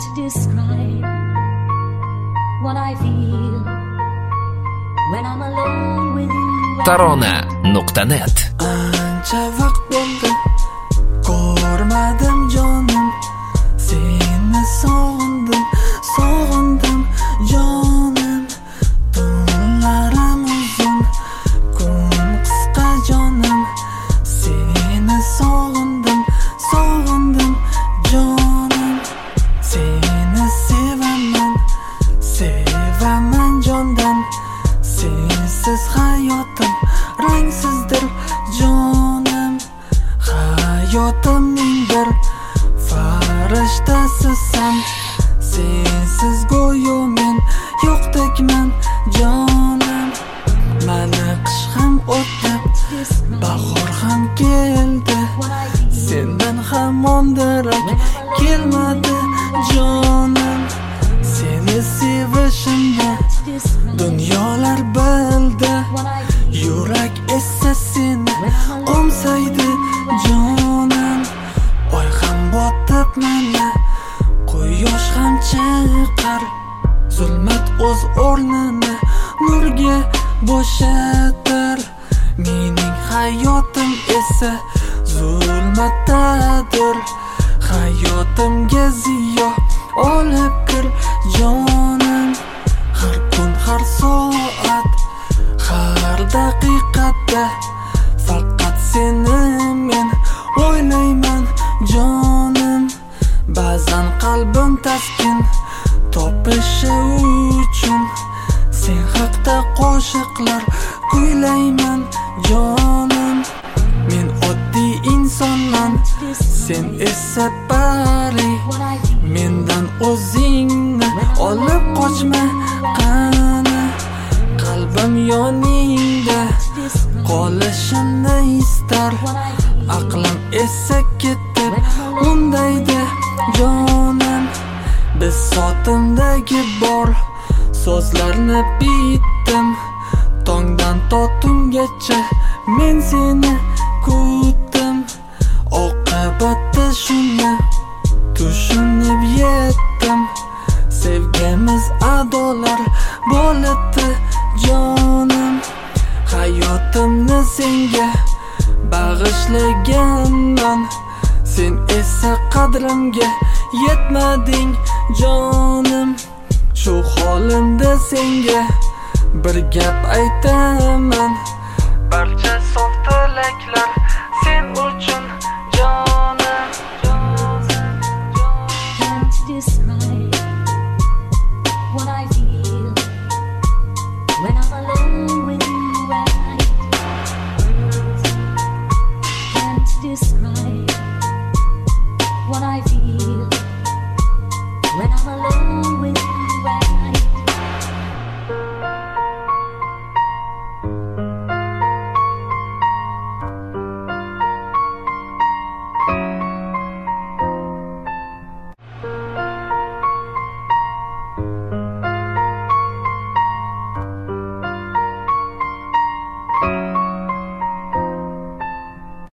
can't describe what I feel when I'm alone with you. Tarona.net Ancha vaqt bo'ldi ko'rmadim jonim, seni sog'indim, sog'indim jonim. Tunlarim uzun, kun qisqa jonim, seni sog'indim, sog'indim jonim. Seni sevaman, sevaman jondan. Sensiz hayotim rangsizdir jonim. Hayotimning bir farishtasisan, sensiz go'yo men yo'qdekman jonim. Mana qish ham o'tdi, bahor ham keldi, sendan hamon darak kelmadi jonim. Seni sevishimni dunyolar bildi, yurak esa seni qo'msaydi jonim. Oy ham botib mana, quyosh ham chiqar, zulmat o'z o'rnini nurga bo'shatar. Mening hayotim esa zulmatdadir, hayotimga ziyo olib kir jonim. Har kun, har soat, har daqiqada faqat seni men o'ylayman jonim. Ba'zan qalbim taskin topishi uchun sen haqda qo'shiqlar kuylayman jonim. Men oddiy insonman, sen esa pari. Mendan o'zingni olib qochma qani. Qalbim yoningda qolishimni istar, aqlim esa ketib undaydi jonim. Biz sotimdagi bor so'zlarni bitdim, tongdan to tungacha men seni kutdim. Oqibati shuni tushunib yetdim, sevgimiz adolar bo'libdi jonim. Hayotimni senga bag'ishlaganman, sen esa qadrimga yetmading jonim. Shu holimda senga bir gap aytaman, barcha sof tilaklar sen uchun